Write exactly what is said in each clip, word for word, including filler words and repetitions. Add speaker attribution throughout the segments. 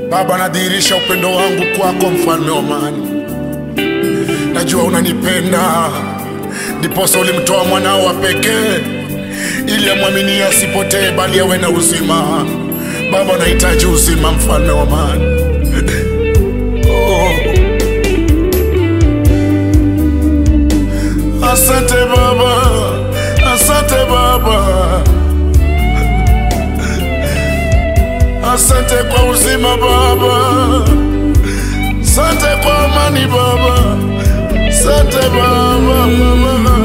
Speaker 1: Baba, nadhihirisha upendo wangu kwako, mfalme wa amani. Najua unanipenda, ndiposa ulimtoa mwanao wa pekee ili amwamini asipotee bali awe na uzima. Baba, nahitaji uzima, mfalme wa amani. Oh. Asante Baba, asante Baba, asante kwa uzima Baba, asante kwa amani Baba, asante Baba, Baba.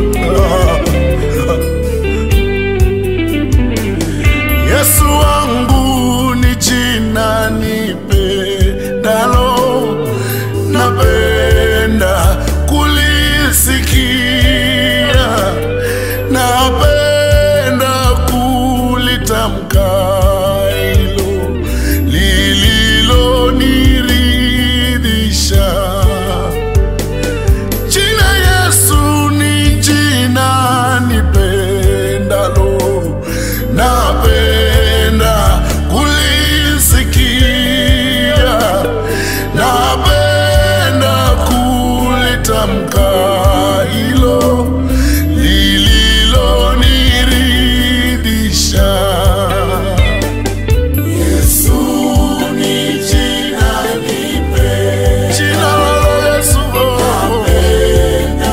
Speaker 1: Yesu wangu ni jina nipendalo, napenda kulisikia, napenda kulitamka hilo lililoniridhisha. Jina Yesu ni jina nipendalo, napenda kulisikia, napenda kulitamka hilo lililoniridhisha. Yesu ni jina nipendalo, jina la Yesu, napenda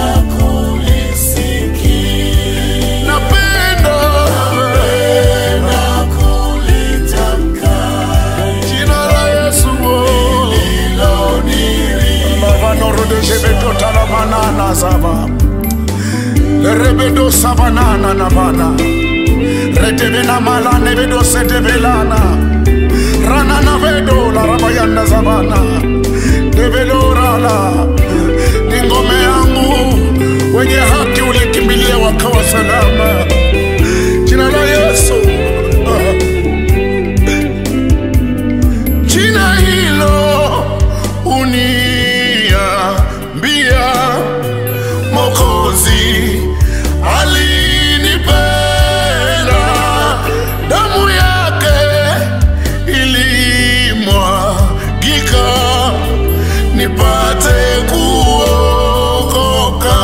Speaker 1: kulisikia, napenda napenda kulitamka jina la Yesu lililoniridhisha. Mavanoro shebeto talamanana zaba lerebedo sabanana nabana retevena malane bedo setevelana rana na vedo la rabayanda zabana develorala. Ni ngome yangu, wenye haki ulikimbilia wakawa salama. Jina la Yesu, jina hilo uniambia Mwokozi alinipenda, damu yake ilimwagika nipate kuokoka.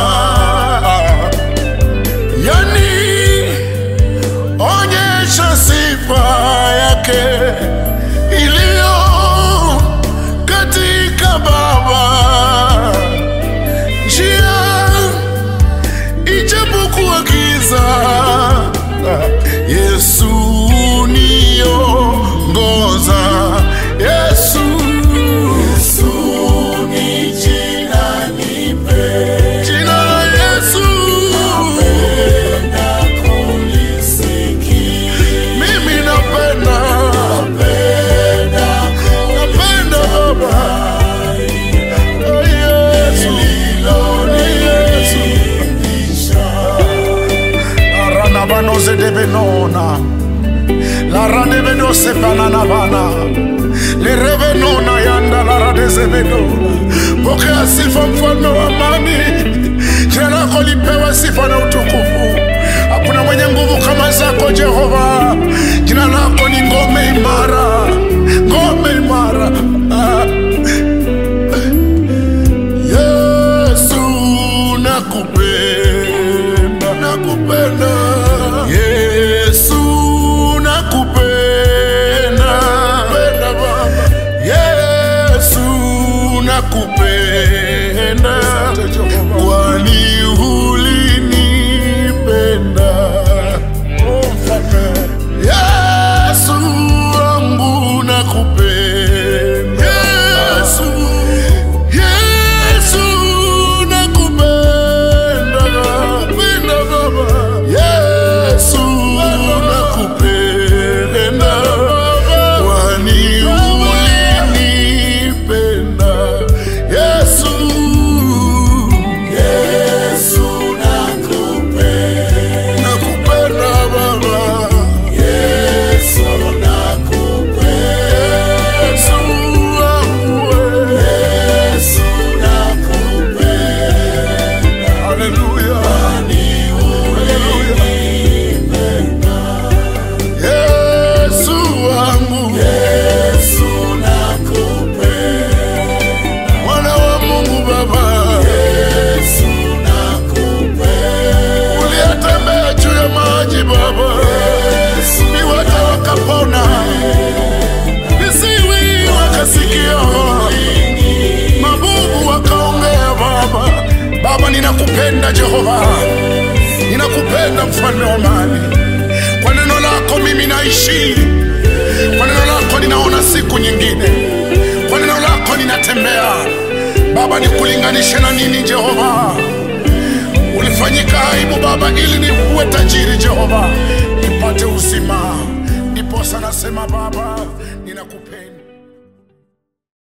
Speaker 1: Yani onyesha sifa yake iliyo katika Baba, njia ijapokuwa giza, Yesu niongoza. Yesu, Yesu ni jina nipendalo, jina la Yesu, napenda kulisikia. Mimi napenda, napenda, napenda Baba. Oh Yesu, arana bano zedebenona, la radebeno sepanana bana, le revenona yanda la radezebenona. Pokea sifa, mfalme wa amani. Jina lako lipewe sifa na utukufu. Hakuna mwenye nguvu kama zako Jehova. Jina lako ni ngome imara, ngome imara. Ah. Yesu nakupenda, nakupenda. Yesu nakupenda, nakupenda Baba. Yesu nakupenda, kwani ulinipenda. Oh, ninakupenda Jehova, ninakupenda mfalme wa amani. Kwa neno lako mimi naishi, kwa neno lako ninaona siku nyingine, kwa neno lako ninatembea. Baba, nikulinganishe na nini Jehova? Ulifanyika aibu Baba ili niwe tajiri Jehova, nipate uzima. Ndipo sana sema Baba